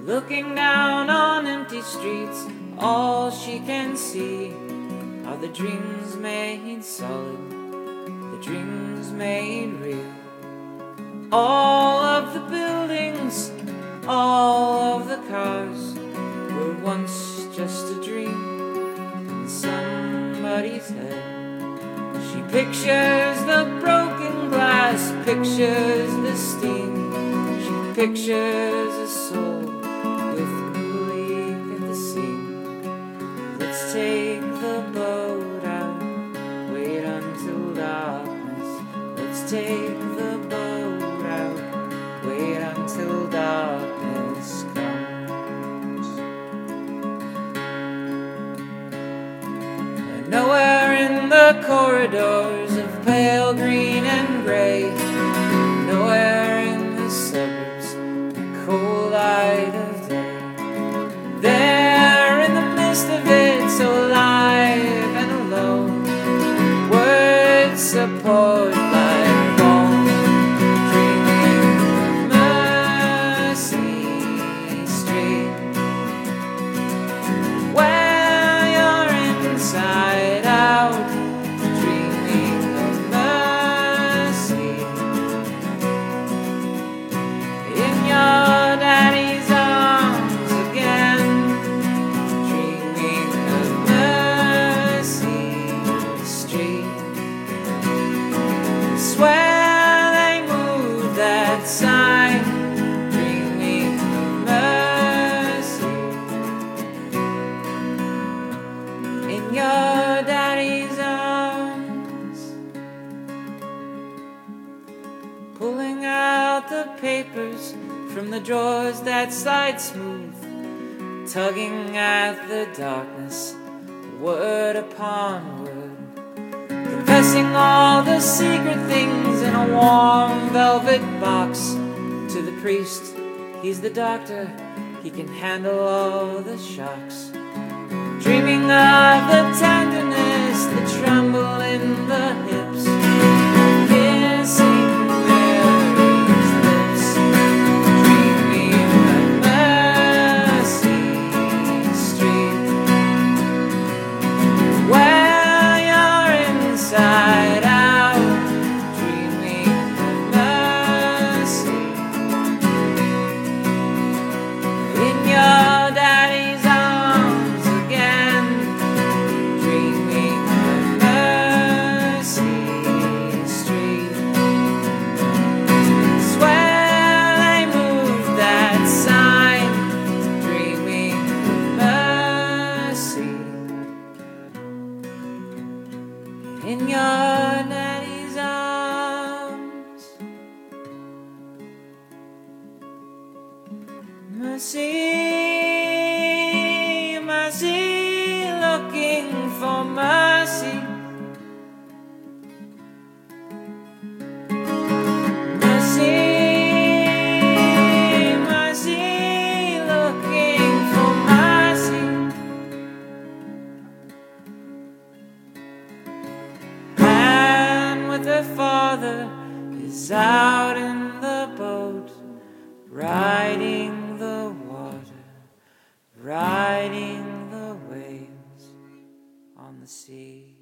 Looking down on empty streets, all she can see are the dreams made solid, the dreams made real. All of the buildings, all of the cars were once just a dream in somebody's head. She pictures the broken glass, pictures the steam. She pictures a soul with a leak at the seam. Let's take the boat out, wait until darkness. Let's take the boat out, wait until darkness comes. And nowhere in the corridors of pale green and gray, nowhere in the suburbs, the cold light of day. There in the midst of it, so alive and alone, words support like bone, dreaming of Mercy Street, where you're inside out, dreaming of mercy. In your daddy's arms again, dreaming of Mercy Street. Swear they moved that sign, dreaming of mercy. In your daddy's arms, pulling out the papers from the drawers that slide smooth, tugging at the darkness, word upon word, confessing all the secret things in a warm velvet box. To the priest, he's the doctor, he can handle all the shocks. Dreaming of the tenderness, the tremble in the hips, kissing Mary's lips, dreaming of Mercy Street, where you're inside out, dreaming of mercy. In your daddy's arms again, dreaming of Mercy Street. Swear they moved that sign, dreaming of mercy. In your daddy's arms, mercy, mercy, looking for mercy. Mercy, mercy, looking for mercy. Man with her father is out in the boat, riding the water, riding the waves on the sea.